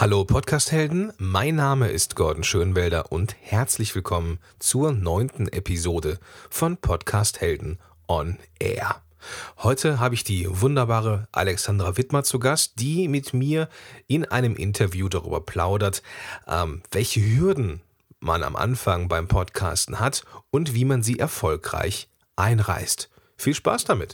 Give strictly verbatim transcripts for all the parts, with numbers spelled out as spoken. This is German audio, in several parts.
Hallo Podcast-Helden, mein Name ist Gordon Schönwelder und herzlich willkommen zur neunten Episode von Podcast-Helden on Air. Heute habe ich die wunderbare Alexandra Wittmer zu Gast, die mit mir in einem Interview darüber plaudert, ähm, welche Hürden man am Anfang beim Podcasten hat und wie man sie erfolgreich einreißt. Viel Spaß damit!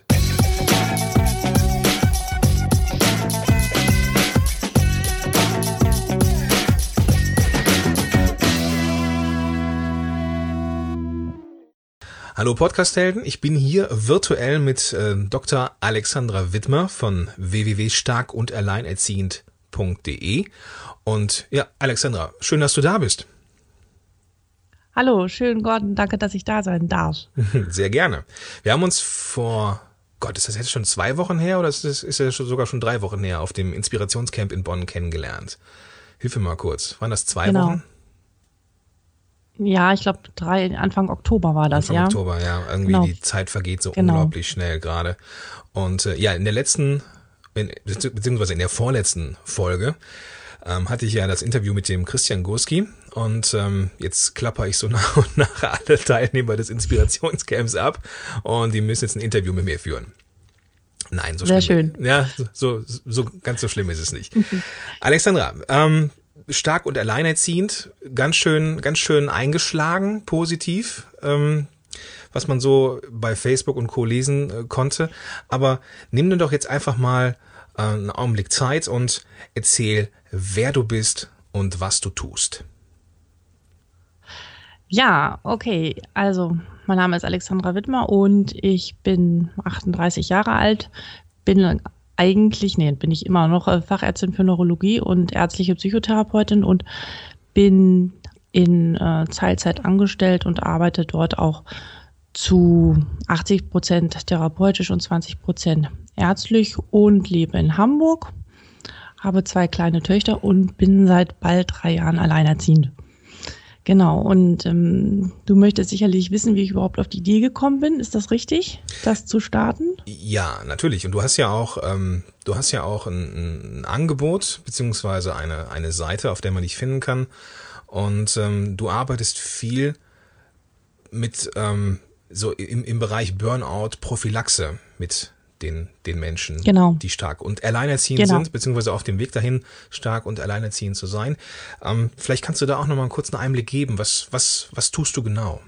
Hallo Podcast-Helden, ich bin hier virtuell mit äh, Doktor Alexandra Wittmer von w w w punkt stark und alleinerziehend punkt de und ja, Alexandra, schön, dass du da bist. Hallo, schön Gordon, danke, dass ich da sein darf. Sehr gerne. Wir haben uns vor, Gott, ist das jetzt schon zwei Wochen her oder ist das ist ja sogar schon drei Wochen her auf dem Inspirationscamp in Bonn kennengelernt? Hilf mir mal kurz, waren das zwei Genau. Wochen? Ja, ich glaube, drei Anfang Oktober war das, Anfang ja. Oktober, ja. Irgendwie Genau. Die Zeit vergeht so Genau. unglaublich schnell gerade. Und äh, ja, in der letzten, in, beziehungsweise in der vorletzten Folge ähm, hatte ich ja das Interview mit dem Christian Gurski und ähm, jetzt klapper ich so nach und nach alle Teilnehmer des Inspirationscamps ab und die müssen jetzt ein Interview mit mir führen. Nein, so Sehr schlimm. schön. Ja, so, so, so ganz so schlimm ist es nicht. Alexandra, ähm, stark und alleinerziehend, ganz schön, ganz schön eingeschlagen, positiv, ähm, was man so bei Facebook und Co. lesen äh, konnte. Aber nimm dir doch jetzt einfach mal äh, einen Augenblick Zeit und erzähl, wer du bist und was du tust. Ja, okay. Also, mein Name ist Alexandra Wittmer und ich bin achtunddreißig Jahre alt, bin eigentlich, nee, bin ich immer noch Fachärztin für Neurologie und ärztliche Psychotherapeutin und bin in äh, Teilzeit angestellt und arbeite dort auch zu achtzig Prozent therapeutisch und zwanzig Prozent ärztlich und lebe in Hamburg, habe zwei kleine Töchter und bin seit bald drei Jahren alleinerziehend. Genau, und ähm, du möchtest sicherlich wissen, wie ich überhaupt auf die Idee gekommen bin. Ist das richtig, das zu starten? Ja, natürlich. Und du hast ja auch, ähm, du hast ja auch ein, ein Angebot beziehungsweise eine eine Seite, auf der man dich finden kann. Und ähm, du arbeitest viel mit ähm, so im im Bereich Burnout, Prophylaxe mit den den Menschen, Genau. die stark und alleinerziehend Genau. sind, beziehungsweise auf dem Weg dahin, stark und alleinerziehend zu sein. Ähm, vielleicht kannst du da auch noch mal einen kurzen Einblick geben. Was was was tust du genau?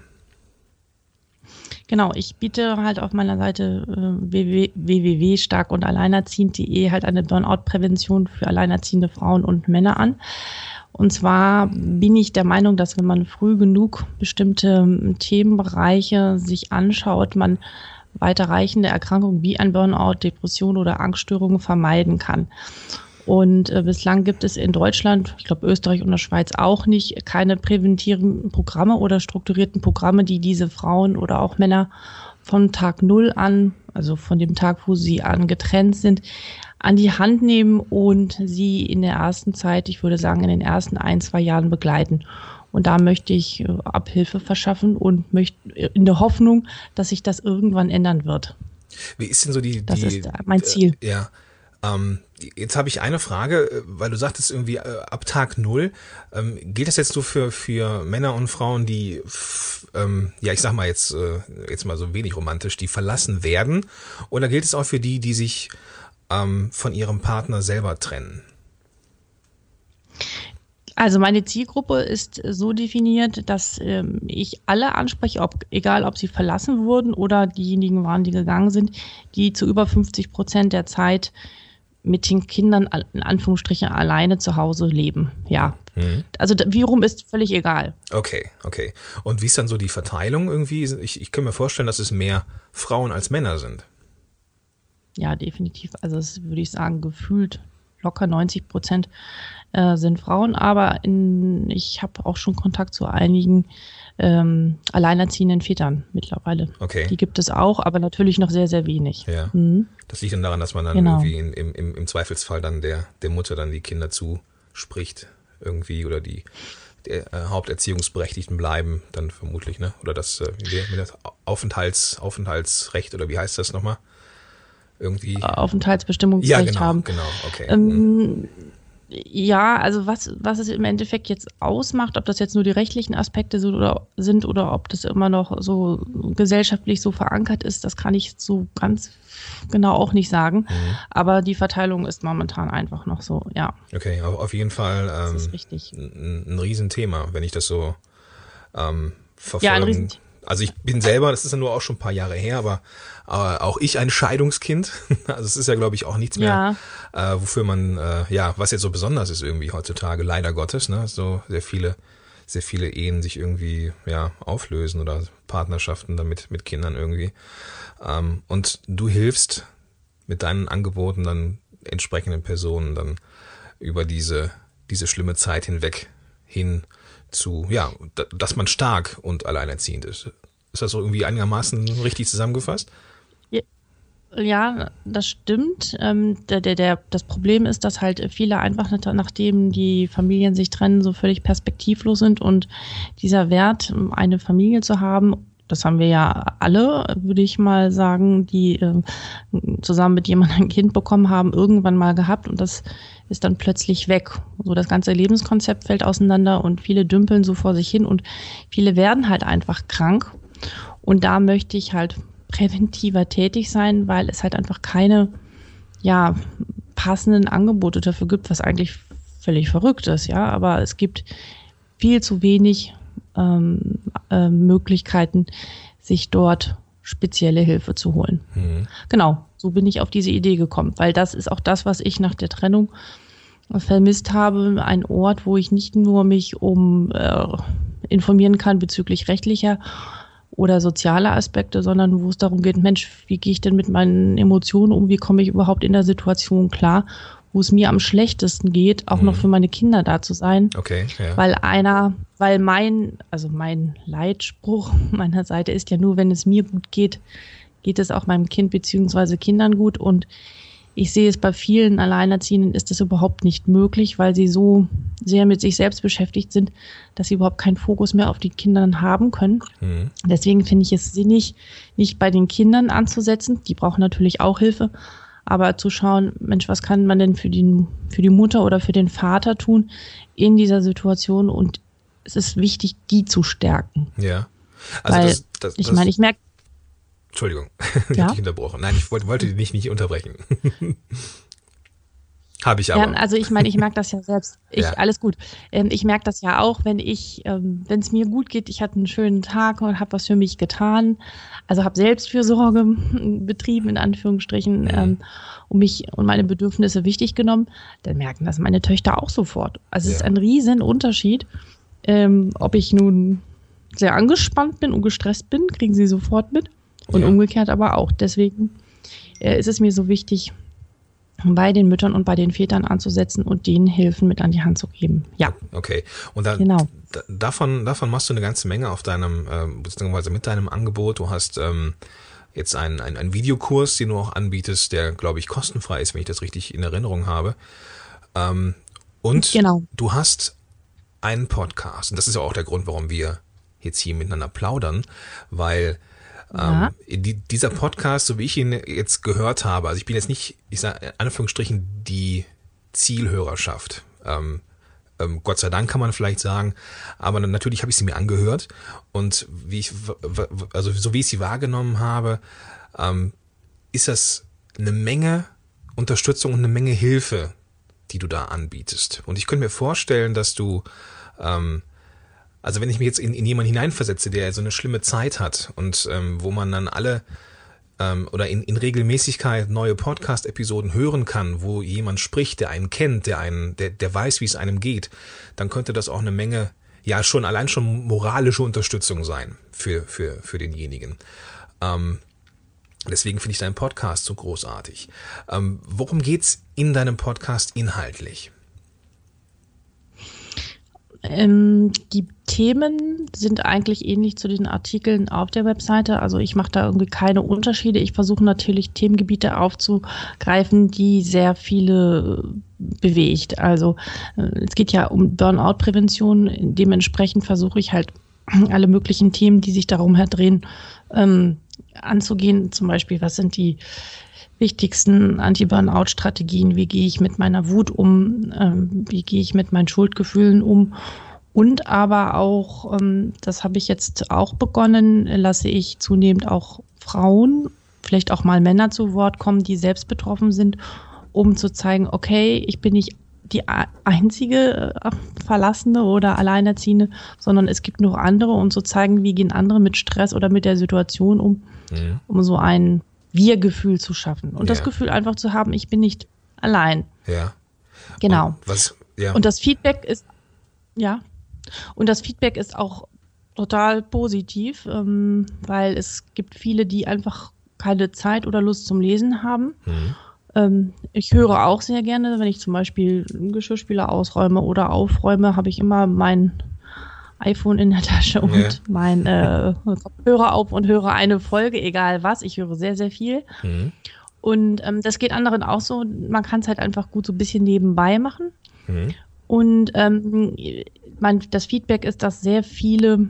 Genau, ich biete halt auf meiner Seite äh, w w w punkt stark und alleinerziehend punkt de halt eine Burnout-Prävention für alleinerziehende Frauen und Männer an. Und zwar bin ich der Meinung, dass wenn man früh genug bestimmte Themenbereiche sich anschaut, man weiterreichende Erkrankungen wie ein Burnout, Depression oder Angststörungen vermeiden kann. Und äh, bislang gibt es in Deutschland, ich glaube Österreich und der Schweiz auch nicht, keine präventiven Programme oder strukturierten Programme, die diese Frauen oder auch Männer von Tag Null an, also von dem Tag, wo sie an getrennt sind, an die Hand nehmen und sie in der ersten Zeit, ich würde sagen in den ersten ein, zwei Jahren begleiten. Und da möchte ich äh, Abhilfe verschaffen und möchte in der Hoffnung, dass sich das irgendwann ändern wird. Wie ist denn so die, Das die ist mein Ziel. Äh, ja. Ähm, jetzt habe ich eine Frage, weil du sagtest irgendwie äh, ab Tag Null. Ähm, gilt das jetzt so für für Männer und Frauen, die, f, ähm, ja ich sag mal jetzt äh, jetzt mal so wenig romantisch, die verlassen werden, oder gilt es auch für die, die sich ähm, von ihrem Partner selber trennen? Also meine Zielgruppe ist so definiert, dass ähm, ich alle anspreche, ob, egal ob sie verlassen wurden oder diejenigen waren, die gegangen sind, die zu über fünfzig Prozent der Zeit mit den Kindern in Anführungsstrichen alleine zu Hause leben. Ja, mhm. Also wie rum ist völlig egal. Okay, okay. Und wie ist dann so die Verteilung irgendwie? Ich, ich kann mir vorstellen, dass es mehr Frauen als Männer sind. Ja, definitiv. Also das würde ich sagen, gefühlt locker neunzig Prozent äh, sind Frauen, aber in, ich habe auch schon Kontakt zu einigen ähm, alleinerziehenden Vätern mittlerweile. Okay. Die gibt es auch, aber natürlich noch sehr, sehr wenig. Ja. Mhm. Das liegt dann daran, dass man dann Genau. irgendwie in, im, im, im Zweifelsfall dann der, der Mutter dann die Kinder zuspricht irgendwie oder die der, äh, Haupterziehungsberechtigten bleiben dann vermutlich, ne? Oder das, äh, wie, wie das Aufenthalts, Aufenthaltsrecht oder wie heißt das nochmal? Irgendwie. Aufenthaltsbestimmungsrecht ja, genau, haben. genau, okay. Ähm, Ja, also was, was es im Endeffekt jetzt ausmacht, ob das jetzt nur die rechtlichen Aspekte sind oder, sind oder ob das immer noch so gesellschaftlich so verankert ist, das kann ich so ganz genau auch nicht sagen. Mhm. Aber die Verteilung ist momentan einfach noch so, ja. Okay, aber auf jeden Fall ähm, das ist richtig. Ein, ein Riesenthema, wenn ich das so ähm, verfolge. Ja, ein Riesenthema. Also ich bin selber, das ist ja nur auch schon ein paar Jahre her, aber äh, auch ich ein Scheidungskind. Also es ist ja, glaube ich, auch nichts mehr, ja. äh, wofür man, äh, ja, was jetzt so besonders ist irgendwie heutzutage, leider Gottes, ne, so sehr viele, sehr viele Ehen sich irgendwie, ja, auflösen oder Partnerschaften damit mit Kindern irgendwie. Ähm, und du hilfst mit deinen Angeboten dann entsprechenden Personen dann über diese, diese schlimme Zeit hinweg hin zu, ja, dass man stark und alleinerziehend ist. Ist das so irgendwie einigermaßen richtig zusammengefasst? Ja, das stimmt. Ähm, der, der, der, das Problem ist, dass halt viele einfach, nachdem die Familien sich trennen, so völlig perspektivlos sind und dieser Wert, eine Familie zu haben, das haben wir ja alle, würde ich mal sagen, die äh, zusammen mit jemandem ein Kind bekommen haben, irgendwann mal gehabt und das ist dann plötzlich weg. So das ganze Lebenskonzept fällt auseinander und viele dümpeln so vor sich hin und viele werden halt einfach krank. Und da möchte ich halt präventiver tätig sein, weil es halt einfach keine, ja, passenden Angebote dafür gibt, was eigentlich völlig verrückt ist, ja. Aber es gibt viel zu wenig ähm, äh, Möglichkeiten, sich dort spezielle Hilfe zu holen. Mhm. Genau, so bin ich auf diese Idee gekommen, weil das ist auch das, was ich nach der Trennung vermisst habe, ein Ort, wo ich nicht nur mich um äh, informieren kann bezüglich rechtlicher oder sozialer Aspekte, sondern wo es darum geht, Mensch, wie gehe ich denn mit meinen Emotionen um, wie komme ich überhaupt in der Situation klar, wo es mir am schlechtesten geht, auch mhm. noch für meine Kinder da zu sein. Okay, ja. Weil einer, weil mein, also mein Leitspruch meiner Seite ist ja nur, wenn es mir gut geht, geht es auch meinem Kind bzw. Kindern gut und ich sehe es bei vielen Alleinerziehenden ist das überhaupt nicht möglich, weil sie so sehr mit sich selbst beschäftigt sind, dass sie überhaupt keinen Fokus mehr auf die Kinder haben können. Mhm. Deswegen finde ich es sinnig, nicht bei den Kindern anzusetzen. Die brauchen natürlich auch Hilfe. Aber zu schauen, Mensch, was kann man denn für die, für die Mutter oder für den Vater tun in dieser Situation? Und es ist wichtig, die zu stärken. Ja. Also weil, das, das, ich das meine, ich merke, Entschuldigung, ich ja? habe dich unterbrochen. Nein, ich wollte, wollte dich nicht unterbrechen. Habe ich aber. Ja, also ich meine, ich merke das ja selbst. Ich, ja. Alles gut. Ähm, ich merke das ja auch, wenn ich, ähm, wenn es mir gut geht, ich hatte einen schönen Tag und habe was für mich getan. Also habe Selbstfürsorge betrieben, in Anführungsstrichen, mhm. ähm, und mich und meine Bedürfnisse wichtig genommen. Dann merken das meine Töchter auch sofort. Also ja. Es ist ein riesen Unterschied, ähm, ob ich nun sehr angespannt bin und gestresst bin, kriegen sie sofort mit. Und ja. umgekehrt aber auch. Deswegen äh, ist es mir so wichtig, bei den Müttern und bei den Vätern anzusetzen und denen Hilfen mit an die Hand zu geben. Ja. Okay. Und dann, genau. d- davon, davon machst du eine ganze Menge auf deinem, äh, beziehungsweise mit deinem Angebot. Du hast ähm, jetzt einen, einen, einen Videokurs, den du auch anbietest, der, glaube ich, kostenfrei ist, wenn ich das richtig in Erinnerung habe. Ähm, und genau. du hast einen Podcast. Und das ist ja auch der Grund, warum wir jetzt hier miteinander plaudern, weil Ja. Ähm, die, dieser Podcast, so wie ich ihn jetzt gehört habe, also ich bin jetzt nicht, ich sage in Anführungsstrichen, die Zielhörerschaft. Ähm, ähm, Gott sei Dank kann man vielleicht sagen, aber natürlich habe ich sie mir angehört und wie ich, also so wie ich sie wahrgenommen habe, ähm, ist das eine Menge Unterstützung und eine Menge Hilfe, die du da anbietest. Und ich könnte mir vorstellen, dass du ähm, Also wenn ich mich jetzt in, in jemanden hineinversetze, der so eine schlimme Zeit hat und ähm, wo man dann alle ähm, oder in, in Regelmäßigkeit neue Podcast-Episoden hören kann, wo jemand spricht, der einen kennt, der einen, der, der weiß, wie es einem geht, dann könnte das auch eine Menge, ja schon allein schon moralische Unterstützung sein für für für denjenigen. Ähm, deswegen finde ich deinen Podcast so großartig. Ähm, worum geht's in deinem Podcast inhaltlich? Ähm, die Themen sind eigentlich ähnlich zu den Artikeln auf der Webseite. Also ich mache da irgendwie keine Unterschiede. Ich versuche natürlich Themengebiete aufzugreifen, die sehr viele bewegt. Also äh, es geht ja um Burnout-Prävention. Dementsprechend versuche ich halt alle möglichen Themen, die sich darum her drehen, ähm, anzugehen. Zum Beispiel, was sind die wichtigsten Anti-Burnout-Strategien. Wie gehe ich mit meiner Wut um? Ähm, wie gehe ich mit meinen Schuldgefühlen um? Und aber auch, ähm, das habe ich jetzt auch begonnen, lasse ich zunehmend auch Frauen, vielleicht auch mal Männer zu Wort kommen, die selbst betroffen sind, um zu zeigen, okay, ich bin nicht die einzige äh, Verlassene oder Alleinerziehende, sondern es gibt noch andere, und zu zeigen, wie gehen andere mit Stress oder mit der Situation um, mhm. um so ein Wir-Gefühl zu schaffen. Und ja. das Gefühl einfach zu haben, ich bin nicht allein. Ja. Genau. Und, was, ja. und das Feedback ist, ja, und das Feedback ist auch total positiv, ähm, weil es gibt viele, die einfach keine Zeit oder Lust zum Lesen haben. Mhm. Ähm, ich höre auch sehr gerne, wenn ich zum Beispiel einen Geschirrspüler ausräume oder aufräume, habe ich immer mein iPhone in der Tasche und ja. mein äh, Kopfhörer auf und höre eine Folge, egal was. Ich höre sehr, sehr viel. Mhm. Und ähm, das geht anderen auch so. Man kann es halt einfach gut so ein bisschen nebenbei machen. Mhm. Und ähm, mein, das Feedback ist, dass sehr viele,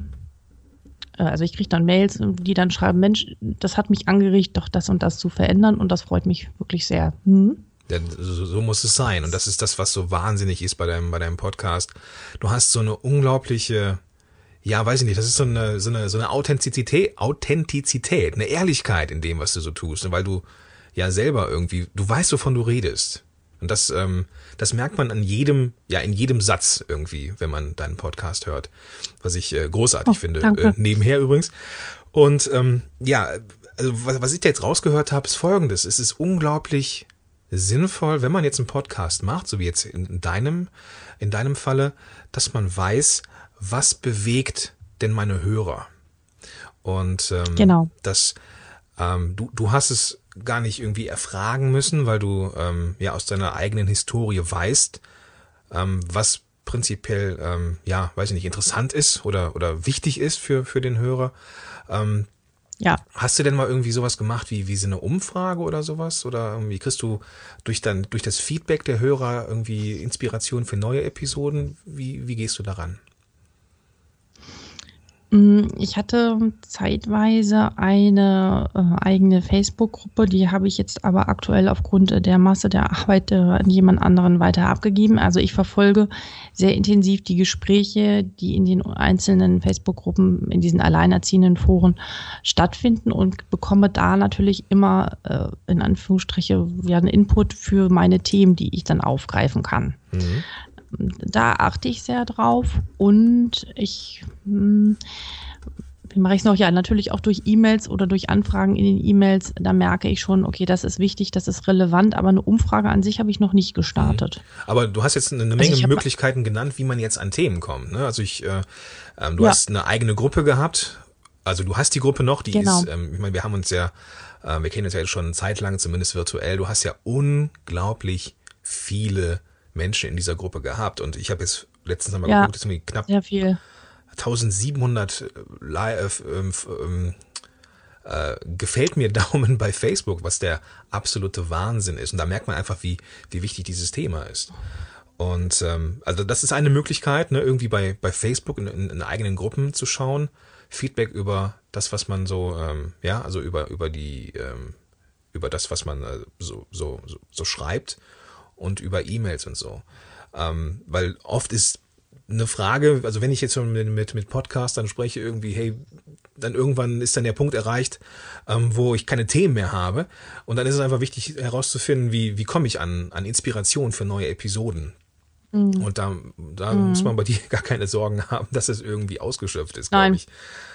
äh, also ich kriege dann Mails, die dann schreiben, Mensch, das hat mich angeregt, doch das und das zu verändern, und das freut mich wirklich sehr. Hm? Ja, so, so muss es sein, und das ist das, was so wahnsinnig ist bei deinem, bei deinem Podcast. Du hast so eine unglaubliche, ja, weiß ich nicht, das ist so eine, so eine, so eine Authentizität, Authentizität, eine Ehrlichkeit in dem, was du so tust, weil du ja selber irgendwie, du weißt, wovon du redest. Und das, ähm, das merkt man an jedem, ja, in jedem Satz irgendwie, wenn man deinen Podcast hört, was ich äh, großartig oh, finde, äh, nebenher übrigens. Und ähm, ja, also was, was ich da jetzt rausgehört habe, ist Folgendes: Es ist unglaublich sinnvoll, wenn man jetzt einen Podcast macht, so wie jetzt in deinem, in deinem Falle, dass man weiß, was bewegt denn meine Hörer. Und ähm, genau. das, ähm, du, du hast es gar nicht irgendwie erfragen müssen, weil du ähm, ja aus deiner eigenen Historie weißt, ähm, was prinzipiell, ähm, ja, weiß ich nicht, interessant ist oder oder wichtig ist für für den Hörer. Ähm, ja. Hast du denn mal irgendwie sowas gemacht wie wie so eine Umfrage oder sowas? Oder irgendwie kriegst du durch dann durch das Feedback der Hörer irgendwie Inspiration für neue Episoden? Wie wie gehst du daran? Ich hatte zeitweise eine äh, eigene Facebook-Gruppe, die habe ich jetzt aber aktuell aufgrund der Masse der Arbeit äh, an jemand anderen weiter abgegeben. Also ich verfolge sehr intensiv die Gespräche, die in den einzelnen Facebook-Gruppen, in diesen alleinerziehenden Foren stattfinden, und bekomme da natürlich immer äh, in Anführungsstriche ja, einen Input für meine Themen, die ich dann aufgreifen kann. Mhm. Da achte ich sehr drauf, und ich, hm, wie mache ich es noch? Ja, natürlich auch durch E-Mails oder durch Anfragen in den E-Mails, da merke ich schon, okay, das ist wichtig, das ist relevant, aber eine Umfrage an sich habe ich noch nicht gestartet. Aber du hast jetzt eine Menge also Möglichkeiten genannt, wie man jetzt an Themen kommt, ne? Also ich, äh, ähm, du ja. hast eine eigene Gruppe gehabt, also du hast die Gruppe noch, die genau. ist, ähm, ich meine, wir haben uns ja, äh, wir kennen uns ja jetzt schon eine Zeit lang, zumindest virtuell, du hast ja unglaublich viele Menschen in dieser Gruppe gehabt, und ich habe jetzt letztens einmal ja, geguckt, das sind knapp sehr viel. eintausendsiebenhundert live, ähm, ähm, äh, gefällt mir Daumen bei Facebook, was der absolute Wahnsinn ist, und da merkt man einfach, wie wie wichtig dieses Thema ist. Und ähm, also das ist eine Möglichkeit, ne, irgendwie bei bei Facebook in, in, in eigenen Gruppen zu schauen, Feedback über das, was man so, ähm, ja, also über über die ähm, über das, was man äh, so, so so so schreibt. Und über E-Mails und so. Ähm, weil oft ist eine Frage, also wenn ich jetzt schon mit, mit, mit Podcastern spreche, irgendwie, hey, dann irgendwann ist dann der Punkt erreicht, ähm, wo ich keine Themen mehr habe. Und dann ist es einfach wichtig herauszufinden, wie, wie komme ich an, an Inspiration für neue Episoden. Mhm. Und da, da mhm. muss man bei dir gar keine Sorgen haben, dass es irgendwie ausgeschöpft ist, glaube ich.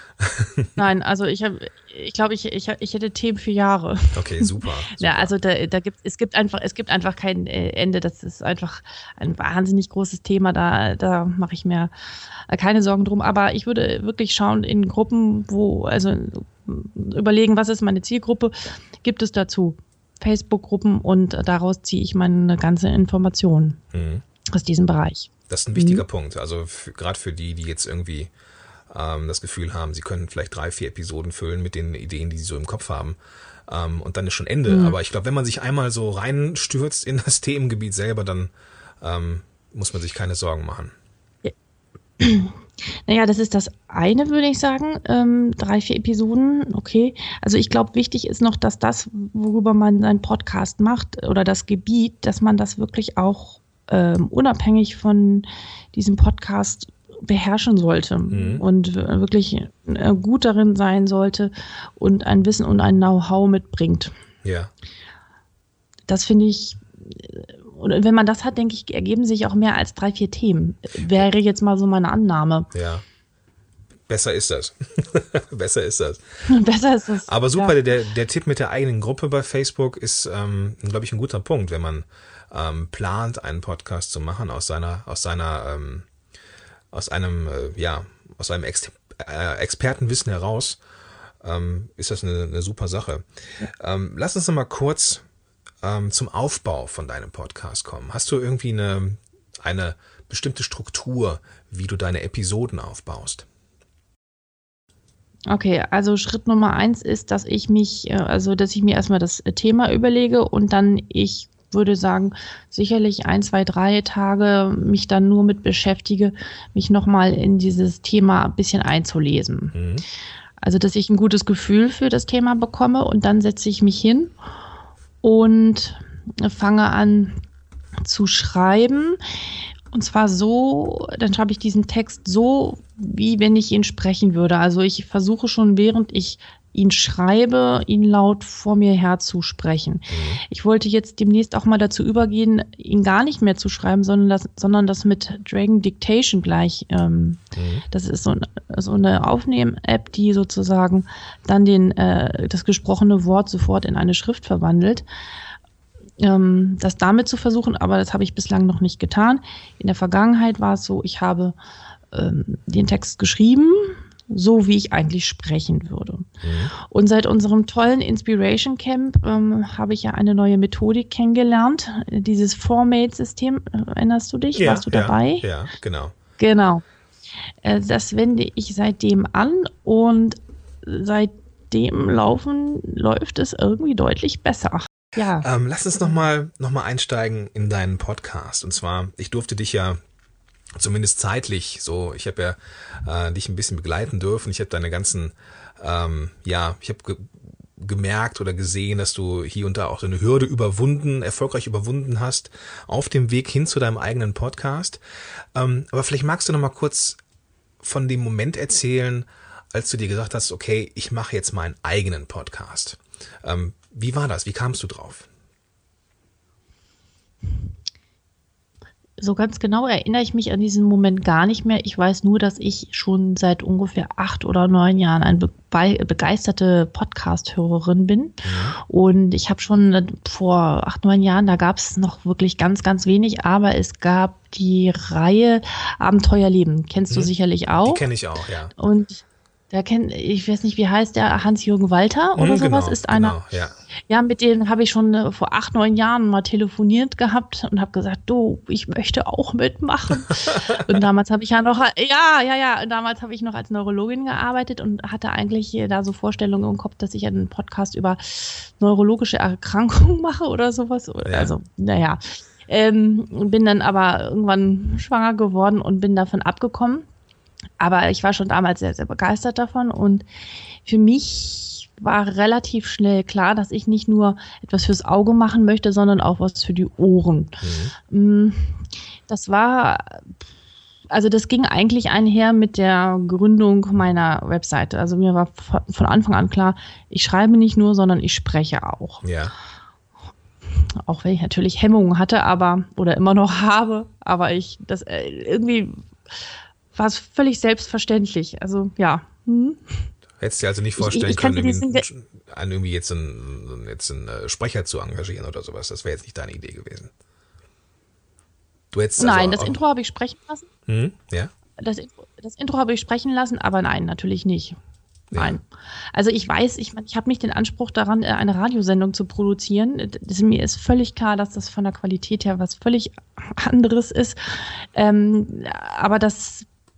Nein, also ich habe, ich glaube, ich, ich, ich hätte Themen für Jahre. Okay, super. super. Ja, also da, da gibt es gibt einfach, es gibt einfach kein Ende. Das ist einfach ein wahnsinnig großes Thema. Da, da mache ich mir keine Sorgen drum. Aber ich würde wirklich schauen in Gruppen, wo, also überlegen, was ist meine Zielgruppe? Gibt es dazu Facebook-Gruppen, und daraus ziehe ich meine ganze Information mhm. aus diesem Bereich. Das ist ein wichtiger mhm. Punkt. Also gerade für die, die jetzt irgendwie das Gefühl haben, sie können vielleicht drei, vier Episoden füllen mit den Ideen, die sie so im Kopf haben. Ähm, und dann ist schon Ende. Mhm. Aber ich glaube, wenn man sich einmal so reinstürzt in das Themengebiet selber, dann ähm, muss man sich keine Sorgen machen. Naja, das ist das eine, würde ich sagen. Ähm, drei, vier Episoden, okay. Also ich glaube, wichtig ist noch, dass das, worüber man seinen Podcast macht oder das Gebiet, dass man das wirklich auch ähm, unabhängig von diesem Podcast beherrschen sollte mhm. und wirklich äh, gut darin sein sollte und ein Wissen und ein Know-how mitbringt. Ja. Das finde ich, und wenn man das hat, denke ich, ergeben sich auch mehr als drei, vier Themen. Wäre jetzt mal so meine Annahme. Ja. Besser ist das. Besser ist das. Besser ist das. Aber super, ja. der, der Tipp mit der eigenen Gruppe bei Facebook ist, ähm, glaube ich, ein guter Punkt, wenn man ähm, plant, einen Podcast zu machen aus seiner, aus seiner, ähm, aus einem, äh, ja, aus einem Ex- äh, Expertenwissen heraus, ähm, ist das eine, eine super Sache. Ähm, lass uns noch mal kurz ähm, zum Aufbau von deinem Podcast kommen. Hast du irgendwie eine, eine bestimmte Struktur, wie du deine Episoden aufbaust? Okay, also Schritt Nummer eins ist, dass ich mich, also dass ich mir erstmal das Thema überlege und dann, ich würde sagen, sicherlich ein, zwei, drei Tage mich dann nur mit beschäftige, mich nochmal in dieses Thema ein bisschen einzulesen. Mhm. Also, dass ich ein gutes Gefühl für das Thema bekomme und dann setze ich mich hin und fange an zu schreiben. Und zwar so, dann schreibe ich diesen Text so, wie wenn ich ihn sprechen würde. Also ich versuche schon, während ich ihn schreibe, ihn laut vor mir her zu sprechen. Mhm. Ich wollte jetzt demnächst auch mal dazu übergehen, ihn gar nicht mehr zu schreiben, sondern das, sondern das mit Dragon Dictation gleich. Ähm, mhm. Das ist so, so eine Aufnehmen-App, die sozusagen dann den, äh, das gesprochene Wort sofort in eine Schrift verwandelt. Ähm, das damit zu versuchen, aber das habe ich bislang noch nicht getan. In der Vergangenheit war es so, ich habe ähm, den Text geschrieben, so wie ich eigentlich sprechen würde. Mhm. Und seit unserem tollen Inspiration Camp ähm, habe ich ja eine neue Methodik kennengelernt, dieses Formate-System. Erinnerst du dich? Ja, Warst du dabei? Ja, ja, genau. Genau. Äh, das wende ich seitdem an und seitdem laufen, läuft es irgendwie deutlich besser. Ja. Ähm, lass uns nochmal noch mal einsteigen in deinen Podcast. Und zwar, ich durfte dich ja zumindest zeitlich so, ich habe ja äh, dich ein bisschen begleiten dürfen. Ich habe deine ganzen, ähm, ja, ich habe ge- gemerkt oder gesehen, dass du hier und da auch eine Hürde überwunden, erfolgreich überwunden hast, auf dem Weg hin zu deinem eigenen Podcast. Ähm, aber vielleicht magst du noch mal kurz von dem Moment erzählen, als du dir gesagt hast, okay, ich mache jetzt meinen eigenen Podcast. Ähm, wie war das? Wie kamst du drauf? So ganz genau erinnere ich mich an diesen Moment gar nicht mehr. Ich weiß nur, dass ich schon seit ungefähr acht oder neun Jahren eine be- begeisterte Podcast-Hörerin bin. Mhm. Und ich habe schon vor acht, neun Jahren, da gab es noch wirklich ganz, ganz wenig, aber es gab die Reihe Abenteuerleben. Kennst mhm. du sicherlich auch. Die kenne ich auch, ja. Und der kennt, ich weiß nicht, wie heißt der, Hans-Jürgen Walter oder mhm, sowas, genau, ist einer. Genau, ja. Ja, mit denen habe ich schon vor acht, neun Jahren mal telefoniert gehabt und habe gesagt, du, ich möchte auch mitmachen. Und damals habe ich ja noch, ja, ja, ja, und damals habe ich noch als Neurologin gearbeitet und hatte eigentlich da so Vorstellungen im Kopf, dass ich einen Podcast über neurologische Erkrankungen mache oder sowas. Ja. Also, naja, ähm, bin dann aber irgendwann schwanger geworden und bin davon abgekommen. Aber ich war schon damals sehr, sehr begeistert davon und für mich war relativ schnell klar, dass ich nicht nur etwas fürs Auge machen möchte, sondern auch was für die Ohren. Mhm. Das war, also das ging eigentlich einher mit der Gründung meiner Webseite. Also mir war von Anfang an klar, ich schreibe nicht nur, sondern ich spreche auch. Ja. Auch wenn ich natürlich Hemmungen hatte, aber, oder immer noch habe, aber ich, das irgendwie war es völlig selbstverständlich. Also, ja. Hm. Hättest du dir also nicht vorstellen ich, ich können, irgendwie, diesen, einen, irgendwie jetzt einen, jetzt einen Sprecher zu engagieren oder sowas. Das wäre jetzt nicht deine Idee gewesen. Du hättest nein, also das Intro habe ich sprechen lassen. Hm? Ja. Das, das Intro habe ich sprechen lassen, aber nein, natürlich nicht. Nein. Ja. Also ich weiß, ich, ich habe nicht den Anspruch daran, eine Radiosendung zu produzieren. Das, mir ist völlig klar, dass das von der Qualität her was völlig anderes ist. Ähm, aber das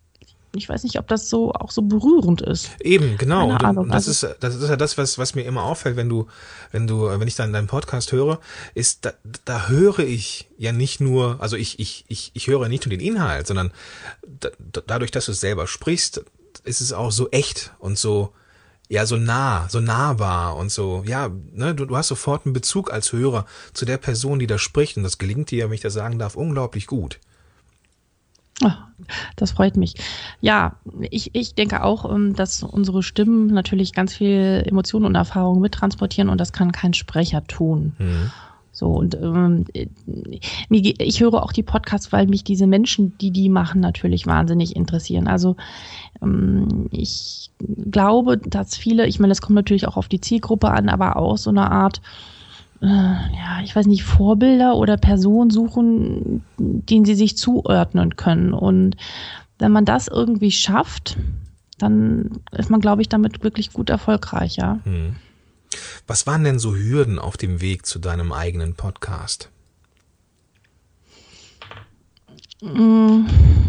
ich weiß nicht, ob das so auch so berührend ist. Eben, genau. Keine Ahnung. Und das Also, ist, das ist ja das, was, was mir immer auffällt, wenn du, wenn du, wenn ich dann deinen Podcast höre, ist, da, da höre ich ja nicht nur, also ich, ich, ich, ich höre nicht nur den Inhalt, sondern da, dadurch, dass du es selber sprichst, ist es auch so echt und so, ja, so nah, so nahbar und so, ja, ne, du, du hast sofort einen Bezug als Hörer zu der Person, die da spricht, und das gelingt dir, wenn ich das sagen darf, unglaublich gut. ach, das freut mich. Ja, ich, ich denke auch, ähm, dass unsere Stimmen natürlich ganz viel Emotionen und Erfahrungen mittransportieren und das kann kein Sprecher tun. Mhm. So, und ähm, ich höre auch die Podcasts, weil mich diese Menschen, die die machen, natürlich wahnsinnig interessieren. Also ähm, ich glaube, dass viele, ich meine, es kommt natürlich auch auf die Zielgruppe an, aber auch so eine Art, äh, ja, ich weiß nicht, Vorbilder oder Personen suchen, denen sie sich zuordnen können. Und wenn man das irgendwie schafft, dann ist man, glaube ich, damit wirklich gut erfolgreich, ja. Mhm. Was waren denn so Hürden auf dem Weg zu deinem eigenen Podcast? Mm.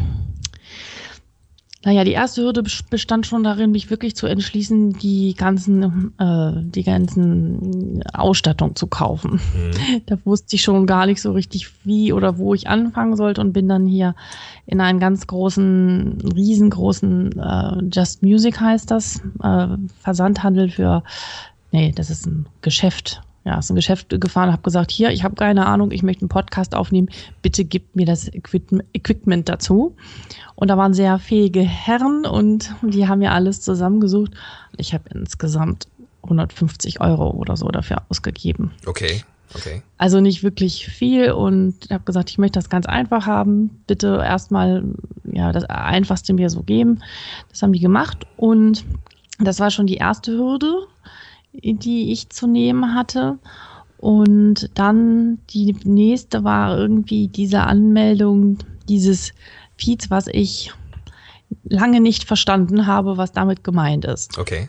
Naja, die erste Hürde bestand schon darin, mich wirklich zu entschließen, die ganzen, äh, die ganzen Ausstattung zu kaufen. Mhm. Da wusste ich schon gar nicht so richtig, wie oder wo ich anfangen sollte und bin dann hier in einen ganz großen, riesengroßen äh, Just Music heißt das, äh, Versandhandel für, nee, das ist ein Geschäft. Ja, ist ein Geschäft gefahren, habe gesagt, hier, ich habe keine Ahnung, ich möchte einen Podcast aufnehmen, bitte gib mir das Equipment dazu. Und da waren sehr fähige Herren und die haben mir alles zusammengesucht. Ich habe insgesamt hundertfünfzig Euro oder so dafür ausgegeben. Okay, okay. Also nicht wirklich viel und habe gesagt, ich möchte das ganz einfach haben. Bitte erstmal ja, das Einfachste mir so geben. Das haben die gemacht und das war schon die erste Hürde, die ich zu nehmen hatte. Und dann die nächste war irgendwie diese Anmeldung dieses Feeds, was ich lange nicht verstanden habe, was damit gemeint ist. Okay.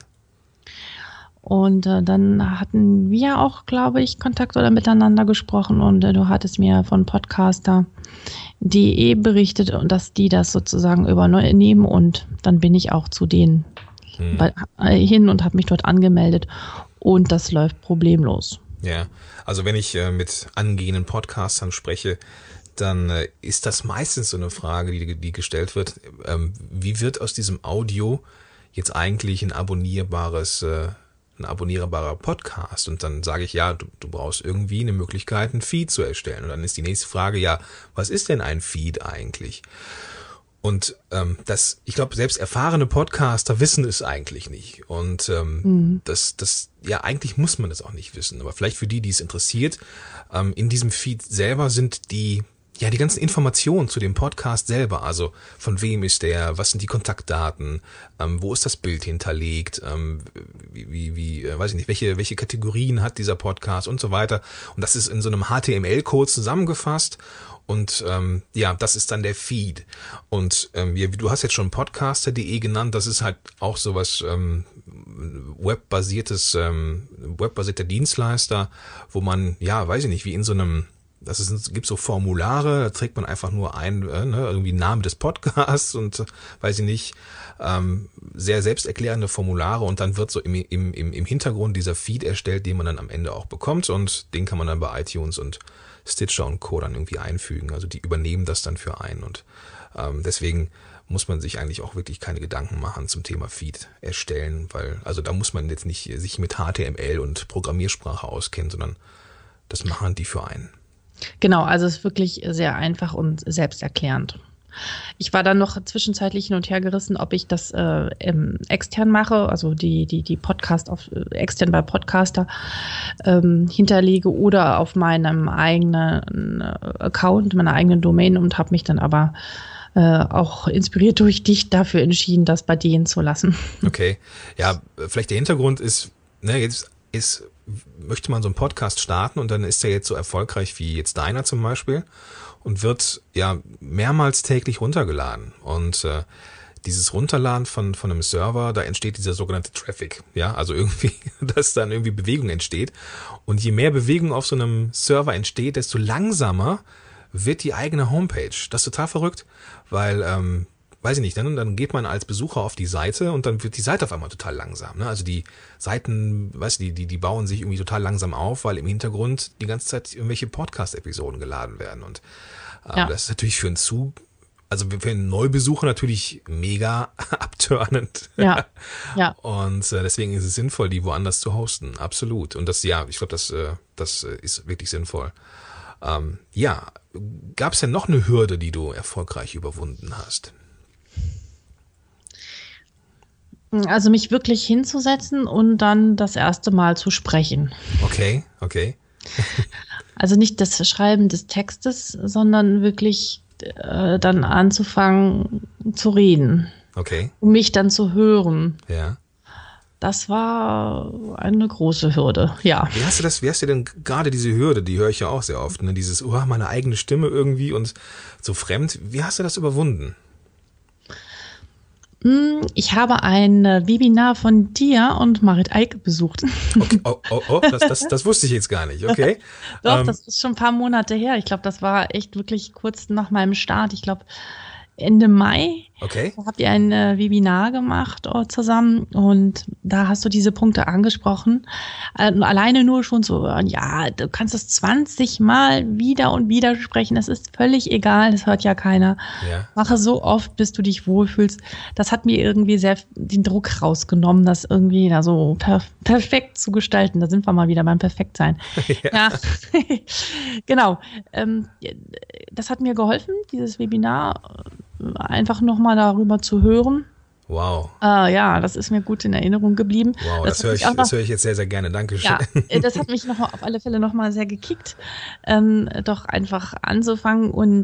Und äh, dann hatten wir auch, glaube ich, Kontakt oder miteinander gesprochen und äh, du hattest mir von podcaster punkt de berichtet, dass die das sozusagen übernehmen und dann bin ich auch zu denen hm. bei, äh, hin und habe mich dort angemeldet und das läuft problemlos. Ja, also wenn ich äh, mit angehenden Podcastern spreche, dann äh, ist das meistens so eine Frage, die, die gestellt wird, ähm, wie wird aus diesem Audio jetzt eigentlich ein abonnierbares, äh, ein abonnierbarer Podcast? Und dann sage ich, ja, du, du brauchst irgendwie eine Möglichkeit, einen Feed zu erstellen. Und dann ist die nächste Frage, ja, was ist denn ein Feed eigentlich? Und ähm, das, ich glaube, selbst erfahrene Podcaster wissen es eigentlich nicht. Und ähm, mhm. das, das, ja, eigentlich muss man das auch nicht wissen. Aber vielleicht für die, die es interessiert, ähm, in diesem Feed selber sind die, ja, die ganzen Informationen zu dem Podcast selber. Also von wem ist der, was sind die Kontaktdaten, ähm, wo ist das Bild hinterlegt, ähm, wie, wie, wie äh, weiß ich nicht, welche, welche Kategorien hat dieser Podcast und so weiter. Und das ist in so einem H T M L-Code zusammengefasst. Und ähm, ja, das ist dann der Feed. Und ähm, ja, du hast jetzt schon podcaster punkt de genannt, das ist halt auch sowas ähm, webbasiertes, ähm, webbasierter Dienstleister, wo man, ja, weiß ich nicht, wie in so einem, das ist, es gibt so Formulare, da trägt man einfach nur ein, äh, ne, irgendwie Name des Podcasts und äh, weiß ich nicht, ähm, sehr selbsterklärende Formulare und dann wird so im, im, im Hintergrund dieser Feed erstellt, den man dann am Ende auch bekommt und den kann man dann bei iTunes und Stitcher und Co. dann irgendwie einfügen. Also die übernehmen das dann für einen und ähm, deswegen muss man sich eigentlich auch wirklich keine Gedanken machen zum Thema Feed erstellen, weil also da muss man jetzt nicht sich mit H T M L und Programmiersprache auskennen, sondern das machen die für einen. Genau, also es ist wirklich sehr einfach und selbsterklärend. Ich war dann noch zwischenzeitlich hin und her gerissen, ob ich das äh, extern mache, also die, die, die Podcast auf äh, extern bei Podcaster ähm, hinterlege oder auf meinem eigenen Account, meiner eigenen Domain und habe mich dann aber äh, auch inspiriert durch dich dafür entschieden, das bei denen zu lassen. Okay, ja, vielleicht der Hintergrund ist, ne, jetzt ist, möchte man so einen Podcast starten und dann ist der jetzt so erfolgreich wie jetzt deiner zum Beispiel und wird ja mehrmals täglich runtergeladen. Und äh, dieses Runterladen von von einem Server, da entsteht dieser sogenannte Traffic, ja, also irgendwie, dass dann irgendwie Bewegung entsteht. Und je mehr Bewegung auf so einem Server entsteht, desto langsamer wird die eigene Homepage. Das ist total verrückt, weil ähm, weiß ich nicht, dann, dann geht man als Besucher auf die Seite und dann wird die Seite auf einmal total langsam. Ne? Also die Seiten, weißt du, die, die, die bauen sich irgendwie total langsam auf, weil im Hintergrund die ganze Zeit irgendwelche Podcast-Episoden geladen werden. Und ähm, ja. das ist natürlich für einen Zug, also für einen Neubesucher natürlich mega abturnend. Ja, ja. Und äh, deswegen ist es sinnvoll, die woanders zu hosten. Absolut. Und das, ja, ich glaube, das, äh, das ist wirklich sinnvoll. Ähm, ja, gab es denn noch eine Hürde, die du erfolgreich überwunden hast? Also mich wirklich hinzusetzen und dann das erste Mal zu sprechen. Okay, okay. Also nicht das Schreiben des Textes, sondern wirklich äh, dann anzufangen zu reden. Okay. Um mich dann zu hören. Ja. Das war eine große Hürde, ja. Wie hast du das, wie hast du denn gerade diese Hürde, die höre ich ja auch sehr oft, ne? Dieses, oh, meine eigene Stimme irgendwie und so fremd. Wie hast du das überwunden? Ich habe ein Webinar von dir und Marit Eike besucht. Okay. Oh, oh, oh, das, das, das wusste ich jetzt gar nicht, okay. Doch, ähm, das ist schon ein paar Monate her. Ich glaube, das war echt wirklich kurz nach meinem Start. Ich glaube, Ende Mai. Okay. Da habt ihr ein äh, Webinar gemacht oh, zusammen und da hast du diese Punkte angesprochen. Äh, alleine nur schon so, ja, du kannst es zwanzig Mal wieder und wieder sprechen. Das ist völlig egal, das hört ja keiner. Ja. Mache so oft, bis du dich wohlfühlst. Das hat mir irgendwie sehr den Druck rausgenommen, das irgendwie da so per perfekt zu gestalten. Da sind wir mal wieder beim Perfektsein. Ja, ja. Genau. Ähm, das hat mir geholfen, dieses Webinar einfach nochmal darüber zu hören. Wow. Äh, ja, das ist mir gut in Erinnerung geblieben. Wow, das, das höre ich, noch, hör ich jetzt sehr, sehr gerne. Dankeschön. Ja, das hat mich noch auf alle Fälle nochmal sehr gekickt, ähm, doch einfach anzufangen und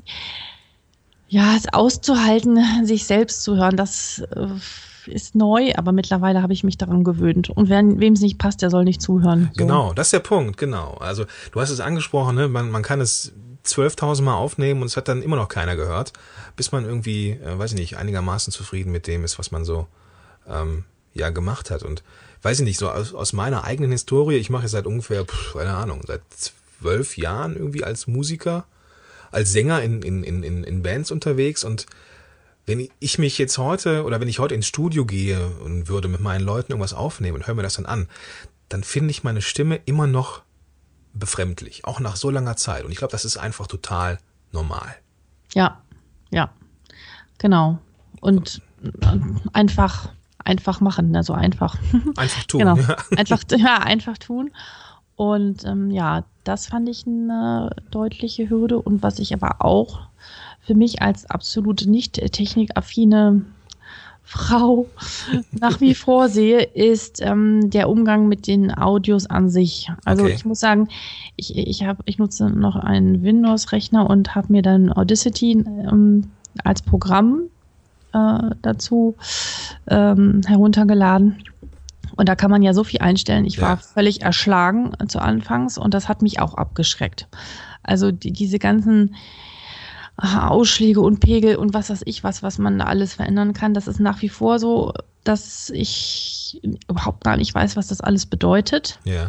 ja, es auszuhalten, sich selbst zu hören. Das äh, ist neu, aber mittlerweile habe ich mich daran gewöhnt. Und wem es nicht passt, der soll nicht zuhören. So. Genau, das ist der Punkt, genau. Also du hast es angesprochen, ne? man, man kann es zwölftausend Mal aufnehmen und es hat dann immer noch keiner gehört, bis man irgendwie, äh, weiß ich nicht, einigermaßen zufrieden mit dem ist, was man so ähm, ja gemacht hat. Und weiß ich nicht, so aus, aus meiner eigenen Historie, ich mache jetzt seit ungefähr, pff, keine Ahnung, seit zwölf Jahren irgendwie als Musiker, als Sänger in, in, in, in Bands unterwegs und wenn ich mich jetzt heute oder wenn ich heute ins Studio gehe und würde mit meinen Leuten irgendwas aufnehmen und höre mir das dann an, dann finde ich meine Stimme immer noch befremdlich, auch nach so langer Zeit. Und ich glaube, das ist einfach total normal. Ja, ja, genau. Und einfach, einfach machen, also einfach. Einfach tun. Genau. Ja. Einfach, ja, einfach tun. Und ähm, ja, das fand ich eine deutliche Hürde. Und was ich aber auch für mich als absolut nicht technikaffine Frau nach wie vor sehe, ist ähm, der Umgang mit den Audios an sich. Also okay. Ich muss sagen, ich, ich, hab, ich nutze noch einen Windows-Rechner und habe mir dann Audacity ähm, als Programm äh, dazu ähm, heruntergeladen. Und da kann man ja so viel einstellen. Ich war ja. völlig erschlagen zu Anfangs und das hat mich auch abgeschreckt. Also die, diese ganzen Ausschläge und Pegel und was weiß ich was, was man da alles verändern kann. Das ist nach wie vor so, dass ich überhaupt gar nicht weiß, was das alles bedeutet. Ja.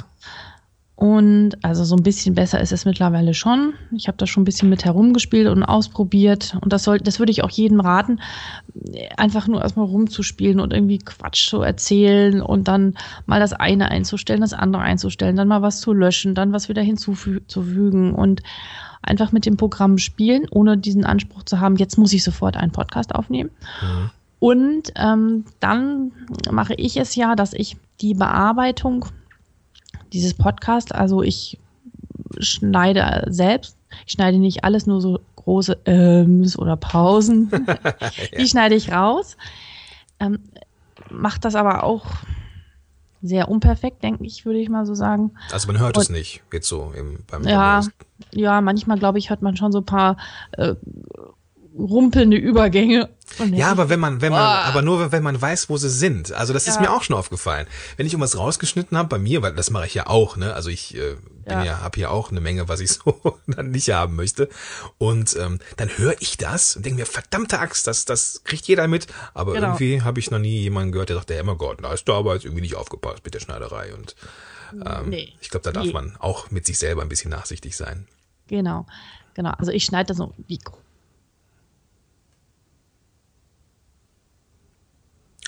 Und also so ein bisschen besser ist es mittlerweile schon. Ich habe da schon ein bisschen mit herumgespielt und ausprobiert. Und das soll, das würde ich auch jedem raten, einfach nur erstmal rumzuspielen und irgendwie Quatsch zu erzählen und dann mal das eine einzustellen, das andere einzustellen, dann mal was zu löschen, dann was wieder hinzuzufügen und einfach mit dem Programm spielen, ohne diesen Anspruch zu haben, jetzt muss ich sofort einen Podcast aufnehmen. Mhm. Und ähm, dann mache ich es ja, dass ich die Bearbeitung dieses Podcasts, also ich schneide selbst, ich schneide nicht alles, nur so große Ähms oder Pausen, ja. Die schneide ich raus, ähm, mache das aber auch sehr unperfekt, denke ich, würde ich mal so sagen. Also man hört Und, es nicht, jetzt so im, beim Ja, ja, manchmal, glaube ich, hört man schon so ein paar äh, rumpelnde Übergänge. Ja, aber wenn man, wenn man, oh. aber nur wenn man weiß, wo sie sind. Also das ja. ist mir auch schon aufgefallen. Wenn ich irgendwas rausgeschnitten habe bei mir, weil das mache ich ja auch, ne? Also ich äh, bin ja, ja habe hier auch eine Menge, was ich so dann nicht haben möchte. Und ähm, dann höre ich das und denke mir, verdammte Axt, das, das kriegt jeder mit. Aber genau. irgendwie habe ich noch nie jemanden gehört, der sagt, der immer Gott, da ist da aber jetzt irgendwie nicht aufgepasst mit der Schneiderei. Und ähm, nee. ich glaube, da darf nee. man auch mit sich selber ein bisschen nachsichtig sein. Genau, genau. Also ich schneide das so wie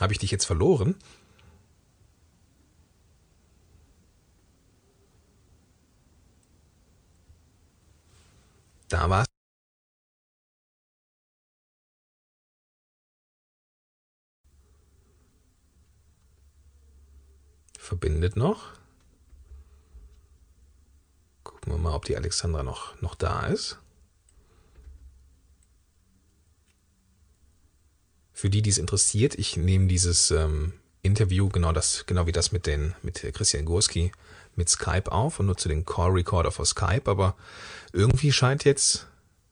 Habe ich dich jetzt verloren? Da war's. Verbindet noch. Gucken wir mal, ob die Alexandra noch, noch da ist. Für die, die es interessiert, ich nehme dieses ähm, Interview, genau das, genau wie das mit den, mit Christian Gurski, mit Skype auf und nutze den Call Recorder für Skype, aber irgendwie scheint jetzt,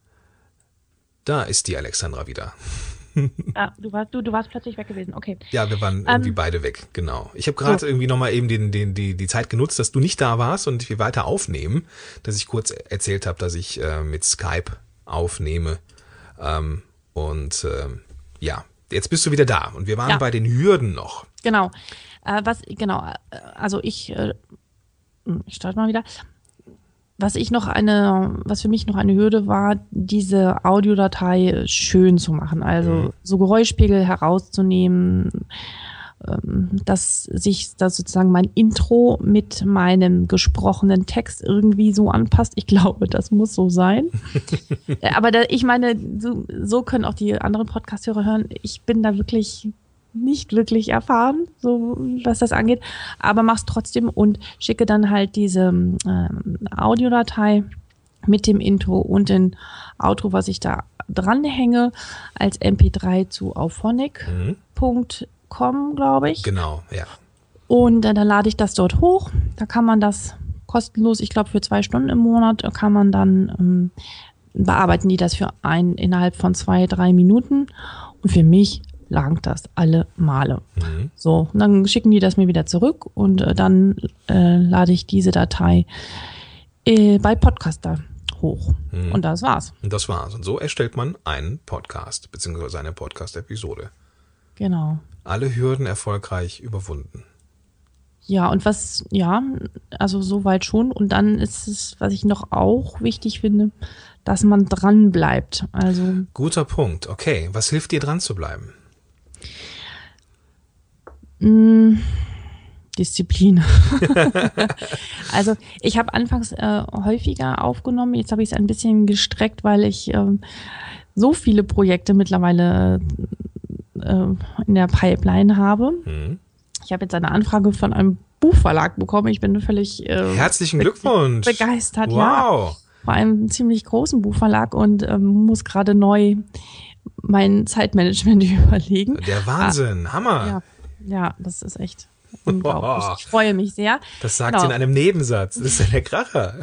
da ist die Alexandra wieder. Ja, du warst, du, du warst plötzlich weg gewesen, okay. Ja, wir waren irgendwie ähm, beide weg, genau. Ich habe gerade so. irgendwie nochmal eben den, den, die, die Zeit genutzt, dass du nicht da warst und wir weiter aufnehmen, dass ich kurz erzählt habe, dass ich äh, mit Skype aufnehme. Ähm, und ähm, ja, jetzt bist du wieder da und wir waren ja. bei den Hürden noch. Genau, äh, was, genau, also ich, äh, ich starte mal wieder. Was ich noch eine, was für mich noch eine Hürde war, diese Audiodatei schön zu machen. Also mhm. so Geräuschpegel herauszunehmen, dass sich da sozusagen mein Intro mit meinem gesprochenen Text irgendwie so anpasst. Ich glaube, das muss so sein. Aber da, ich meine, so, so können auch die anderen Podcast-Hörer hören. Ich bin da wirklich nicht wirklich erfahren, so was das angeht, aber mach's trotzdem und schicke dann halt diese ähm, Audiodatei mit dem Intro und dem Outro, was ich da dranhänge, als M P drei zu auphonic Punkt com, glaube ich. Genau, ja. Und äh, dann lade ich das dort hoch. Da kann man das kostenlos, ich glaube für zwei Stunden im Monat, kann man dann ähm, bearbeiten die das für ein innerhalb von zwei, drei Minuten. Und für mich langt das alle Male. Mhm. So, und dann schicken die das mir wieder zurück und äh, dann äh, lade ich diese Datei äh, bei Podcaster hoch. Mhm. Und das war's. Und das war's. Und so erstellt man einen Podcast, beziehungsweise eine Podcast-Episode. Genau. Alle Hürden erfolgreich überwunden. Ja, und was, ja, also soweit schon. Und dann ist es, was ich noch auch wichtig finde, dass man dran bleibt. Also guter Punkt. Okay, was hilft dir dran zu bleiben? Disziplin. Also ich habe anfangs äh, häufiger aufgenommen, jetzt habe ich es ein bisschen gestreckt, weil ich äh, so viele Projekte mittlerweile äh, in der Pipeline habe. Mhm. Ich habe jetzt eine Anfrage von einem Buchverlag bekommen. Ich bin völlig äh, herzlichen Glückwunsch. Begeistert, wow. Ja. Bei einem ziemlich großen Buchverlag und ähm, muss gerade neu mein Zeitmanagement überlegen. Der Wahnsinn, ah, Hammer. Ja, ja, das ist echt unglaublich. Ich freue mich sehr. Das sagt genau. sie in einem Nebensatz. Das ist ja der Kracher.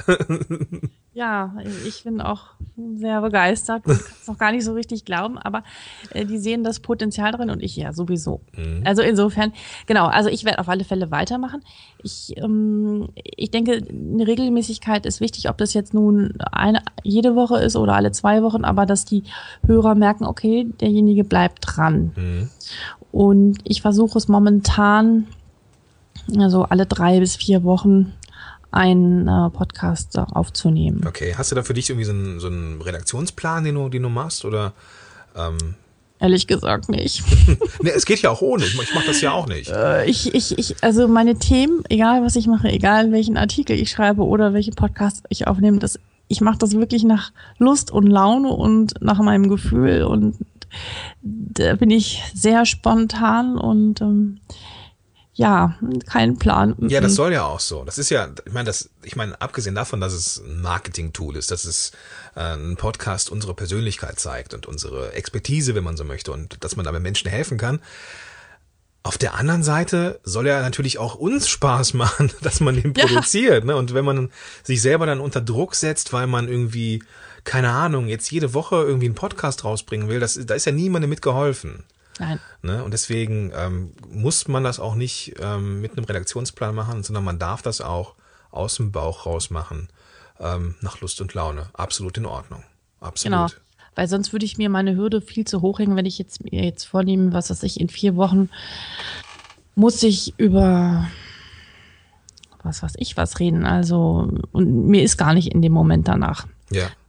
Ja, ich bin auch sehr begeistert. Ich kann es noch gar nicht so richtig glauben, aber äh, die sehen das Potenzial drin und ich ja sowieso. Mhm. Also insofern, genau, also ich werde auf alle Fälle weitermachen. Ich, ähm, ich denke, eine Regelmäßigkeit ist wichtig, ob das jetzt nun eine jede Woche ist oder alle zwei Wochen, aber dass die Hörer merken, okay, derjenige bleibt dran. Mhm. Und ich versuche es momentan, also alle drei bis vier Wochen einen äh, Podcast aufzunehmen. Okay, hast du da für dich irgendwie so einen, so einen Redaktionsplan, den du, den du machst, oder? Ähm Ehrlich gesagt nicht. Nee, es geht ja auch ohne, ich, ich mache das ja auch nicht. Äh, ich, ich, ich, also meine Themen, egal was ich mache, egal welchen Artikel ich schreibe oder welche Podcasts ich aufnehme, das, ich mache das wirklich nach Lust und Laune und nach meinem Gefühl und da bin ich sehr spontan und ähm, ja, kein Plan. Ja, das soll ja auch so. Das ist ja, ich meine, das, ich meine, abgesehen davon, dass es ein Marketing-Tool ist, dass es äh, ein Podcast unsere Persönlichkeit zeigt und unsere Expertise, wenn man so möchte, und dass man damit Menschen helfen kann. Auf der anderen Seite soll ja natürlich auch uns Spaß machen, dass man den ja. produziert, ne? Und wenn man sich selber dann unter Druck setzt, weil man irgendwie, keine Ahnung, jetzt jede Woche irgendwie einen Podcast rausbringen will, das, da ist ja niemandem mitgeholfen. Nein. Ne? Und deswegen ähm, muss man das auch nicht ähm, mit einem Redaktionsplan machen, sondern man darf das auch aus dem Bauch raus machen, ähm, nach Lust und Laune. Absolut in Ordnung. Absolut. Genau, weil sonst würde ich mir meine Hürde viel zu hoch hängen, wenn ich jetzt mir jetzt vornehme, was weiß ich, in vier Wochen muss ich über was weiß ich was reden. Also, und mir ist gar nicht in dem Moment danach. Ja.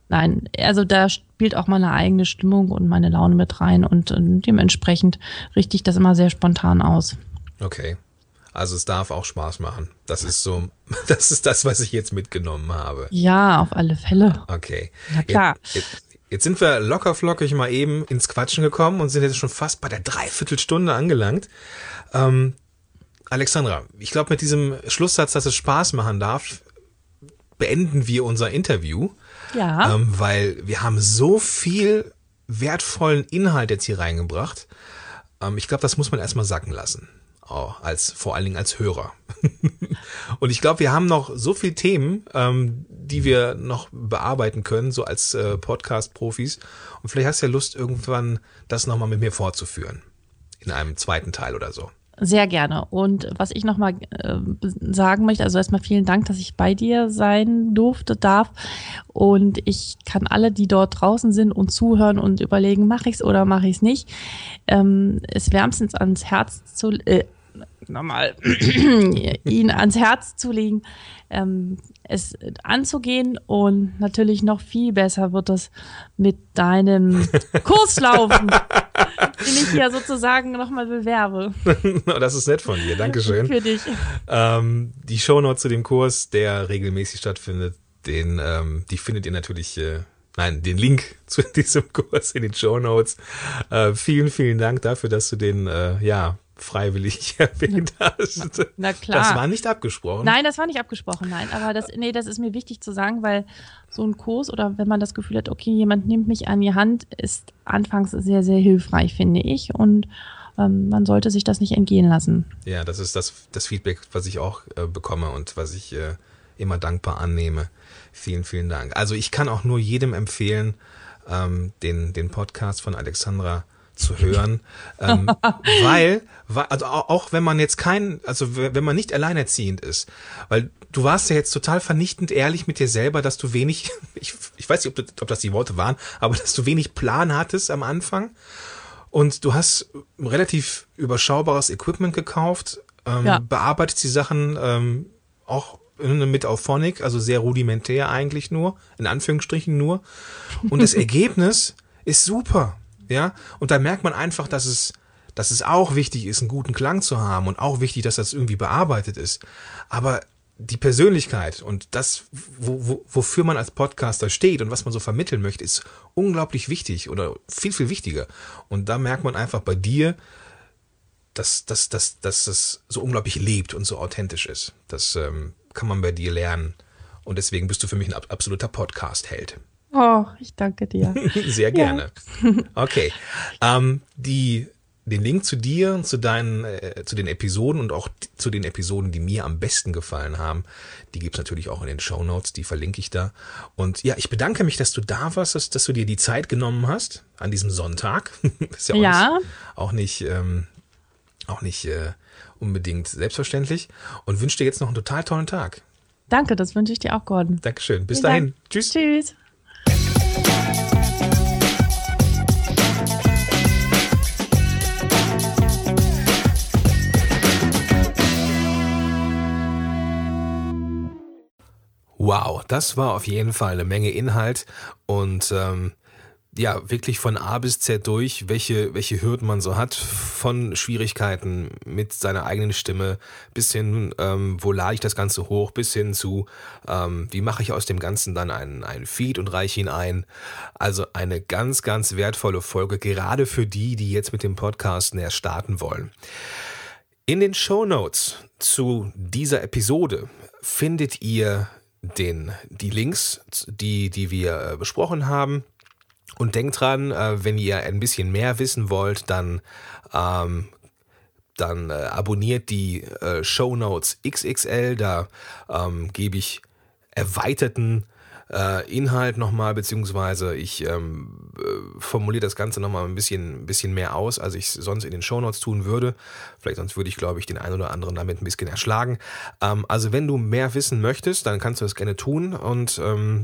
Nein, also da spielt auch meine eigene Stimmung und meine Laune mit rein und, und dementsprechend richte ich das immer sehr spontan aus. Okay. Also es darf auch Spaß machen. Das ist so, das ist das, was ich jetzt mitgenommen habe. Ja, auf alle Fälle. Okay. Na klar. Jetzt, jetzt, jetzt sind wir locker flockig mal eben ins Quatschen gekommen und sind jetzt schon fast bei der Dreiviertelstunde angelangt. Ähm, Alexandra, ich glaube, mit diesem Schlusssatz, dass es Spaß machen darf, beenden wir unser Interview. Ja. Ähm, weil wir haben so viel wertvollen Inhalt jetzt hier reingebracht. Ähm, ich glaube, das muss man erstmal sacken lassen. Oh, als, vor allen Dingen als Hörer. Und ich glaube, wir haben noch so viele Themen, ähm, die wir noch bearbeiten können, so als äh, Podcast-Profis. Und vielleicht hast du ja Lust, irgendwann das nochmal mit mir fortzuführen. In einem zweiten Teil oder so. Sehr gerne. Und was ich nochmal äh, sagen möchte, also erstmal vielen Dank, dass ich bei dir sein durfte, darf. Und ich kann alle, die dort draußen sind und zuhören und überlegen, mache ich es oder mache ich es nicht, ähm, es wärmstens ans Herz zu, äh, nochmal, ihn ans Herz zu legen, ähm, es anzugehen. Und natürlich noch viel besser wird es mit deinem Kurslaufen, den ich ja sozusagen nochmal bewerbe. Das ist nett von dir, Dankeschön. Für dich. Ähm, die Shownotes zu dem Kurs, der regelmäßig stattfindet, den, ähm, die findet ihr natürlich, äh, nein, den Link zu diesem Kurs in den Shownotes. Äh, vielen, vielen Dank dafür, dass du den, äh, ja, freiwillig erwähnt hast. Na klar. Das war nicht abgesprochen. Nein, das war nicht abgesprochen, nein. Aber das, nee, das ist mir wichtig zu sagen, weil so ein Kurs oder wenn man das Gefühl hat, okay, jemand nimmt mich an die Hand, ist anfangs sehr, sehr hilfreich, finde ich. Und ähm, man sollte sich das nicht entgehen lassen. Ja, das ist das, das Feedback, was ich auch äh, bekomme und was ich äh, immer dankbar annehme. Vielen, vielen Dank. Also ich kann auch nur jedem empfehlen, ähm, den, den Podcast von Alexandra zu hören, ähm, weil, also auch wenn man jetzt kein, also wenn man nicht alleinerziehend ist, weil du warst ja jetzt total vernichtend ehrlich mit dir selber, dass du wenig, ich, ich weiß nicht, ob, ob das die Worte waren, aber dass du wenig Plan hattest am Anfang und du hast relativ überschaubares Equipment gekauft, ähm, ja. bearbeitest die Sachen ähm, auch mit Auphonic, also sehr rudimentär eigentlich nur, in Anführungsstrichen nur, und das Ergebnis ist super. Ja, und da merkt man einfach, dass es, dass es auch wichtig ist, einen guten Klang zu haben und auch wichtig, dass das irgendwie bearbeitet ist. Aber die Persönlichkeit und das, wo, wo, wofür man als Podcaster steht und was man so vermitteln möchte, ist unglaublich wichtig oder viel, viel wichtiger. Und da merkt man einfach bei dir, dass, dass, dass, dass das so unglaublich lebt und so authentisch ist. Das ähm, kann man bei dir lernen. Und deswegen bist du für mich ein absoluter Podcast-Held. Oh, ich danke dir. Sehr gerne. Ja. Okay. Ähm, die, den Link zu dir und zu deinen, äh, zu den Episoden und auch zu den Episoden, die mir am besten gefallen haben, die gibt's natürlich auch in den Shownotes, die verlinke ich da. Und ja, ich bedanke mich, dass du da warst, dass, dass du dir die Zeit genommen hast an diesem Sonntag. Ist ja auch ja. nicht, auch nicht, ähm, auch nicht äh, unbedingt selbstverständlich. Und wünsche dir jetzt noch einen total tollen Tag. Danke, das wünsche ich dir auch, Gordon. Dankeschön. Bis Vielen dahin. Dank. Tschüss. Tschüss. Wow, das war auf jeden Fall eine Menge Inhalt und ähm, ja, wirklich von A bis Z durch, welche, welche Hürden man so hat, von Schwierigkeiten mit seiner eigenen Stimme bis hin, ähm, wo lade ich das Ganze hoch, bis hin zu, ähm, wie mache ich aus dem Ganzen dann einen, einen Feed und reiche ihn ein. Also eine ganz, ganz wertvolle Folge, gerade für die, die jetzt mit dem Podcasten erst starten wollen. In den Shownotes zu dieser Episode findet ihr den, die Links, die, die wir besprochen haben. Und denkt dran, äh, wenn ihr ein bisschen mehr wissen wollt, dann, ähm, dann äh, abonniert die äh, Shownotes X X L. Da ähm, gebe ich erweiterten äh, Inhalt nochmal, beziehungsweise ich ähm, äh, formuliere das Ganze nochmal ein bisschen, ein bisschen mehr aus, als ich es sonst in den Shownotes tun würde. Vielleicht sonst würde ich, glaube ich, den einen oder anderen damit ein bisschen erschlagen. Ähm, also wenn du mehr wissen möchtest, dann kannst du das gerne tun und ähm,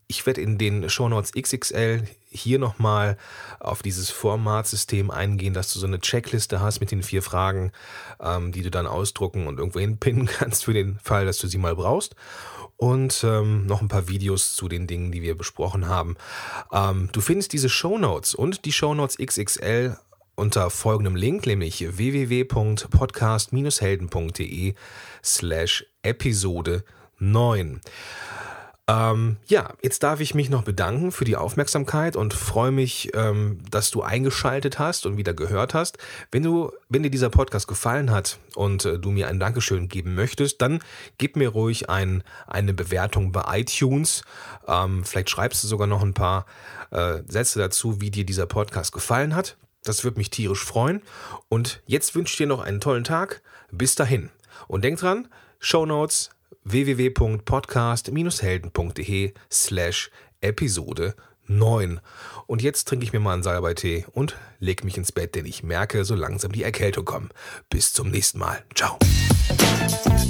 Ich werde in den Shownotes X X L hier nochmal auf dieses Formatsystem eingehen, dass du so eine Checkliste hast mit den vier Fragen, ähm, die du dann ausdrucken und irgendwo hinpinnen kannst für den Fall, dass du sie mal brauchst. Und ähm, noch ein paar Videos zu den Dingen, die wir besprochen haben. Ähm, du findest diese Shownotes und die Shownotes X X L unter folgendem Link, nämlich w w w punkt podcast dash helden punkt de slash Episode neun. Ähm, ja, jetzt darf ich mich noch bedanken für die Aufmerksamkeit und freue mich, ähm, dass du eingeschaltet hast und wieder gehört hast. Wenn du, wenn dir dieser Podcast gefallen hat und äh, du mir ein Dankeschön geben möchtest, dann gib mir ruhig ein, eine Bewertung bei iTunes. Ähm, vielleicht schreibst du sogar noch ein paar äh, Sätze dazu, wie dir dieser Podcast gefallen hat. Das würde mich tierisch freuen. Und jetzt wünsche ich dir noch einen tollen Tag. Bis dahin. Und denk dran, Shownotes w w w punkt podcast dash helden punkt de slash Episode neun. Und jetzt trinke ich mir mal einen Salbeitee und leg mich ins Bett, denn ich merke so langsam die Erkältung kommen. Bis zum nächsten Mal. Ciao.